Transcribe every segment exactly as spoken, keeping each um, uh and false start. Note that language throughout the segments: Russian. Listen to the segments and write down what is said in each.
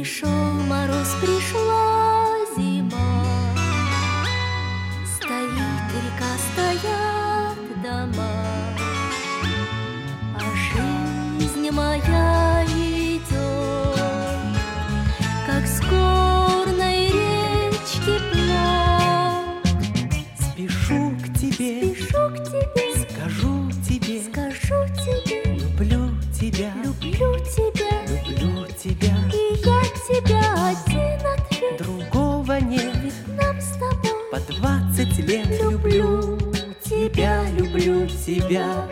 Пришел мороз, пришла зима, стоит река, стоят дома, а жизнь моя идет, как с горной речки плод. Спешу к тебе, Спешу к тебе, скажу тебе, скажу тебе, люблю тебя, люблю тебя, люблю тебя. и я тебя один ответ. Другого нет, Ведь нам с тобой по двадцать лет. люблю тебя, люблю тебя.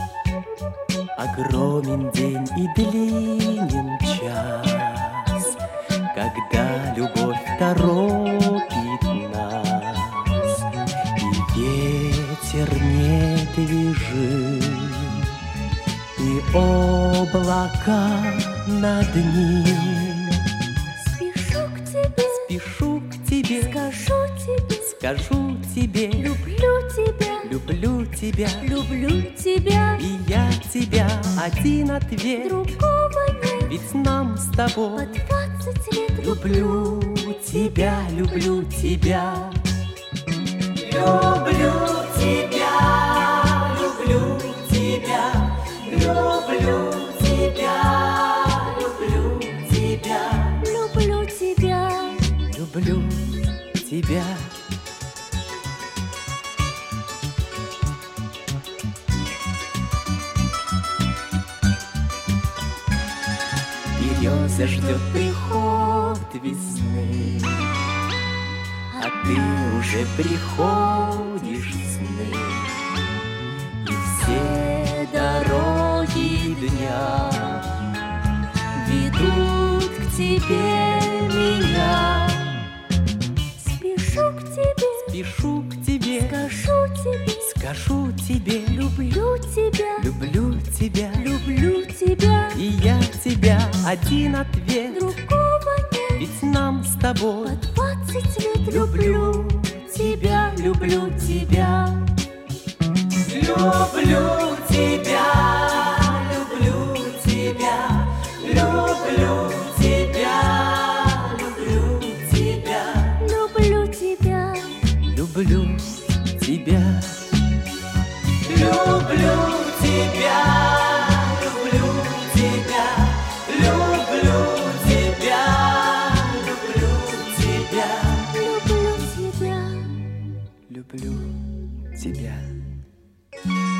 Огромен день и длинен час, когда любовь торопит нас, и ветер недвижим, и облака над ним. спешу к тебе, Спешу к тебе, скажу тебе, скажу тебе, люблю тебя, люблю тебя. люблю тебя, И я тебя один ответ, другого нет. ведь нам с По тобой двадцать лет люблю тебя, люблю тебя. Люблю тебя, люблю тебя, люблю тебя, люблю тебя, люблю тебя. люблю тебя. Береза ждет приход весны, а ты уже приходишь сны, и все дороги дня ведут к тебе меня. Спешу к тебе, Спешу к тебе, скажу тебе, скажу тебе, люблю тебя, люблю тебя, люблю тебя, и я тебя один ответ, другого нет. ведь нам с По тобой двадцать лет люблю тебя, люблю тебя. Люблю тебя, люблю тебя, люблю тебя, люблю тебя, люблю тебя, люблю тебя, люблю тебя, люблю тебя, люблю тебя, люблю тебя, люблю тебя. люблю тебя.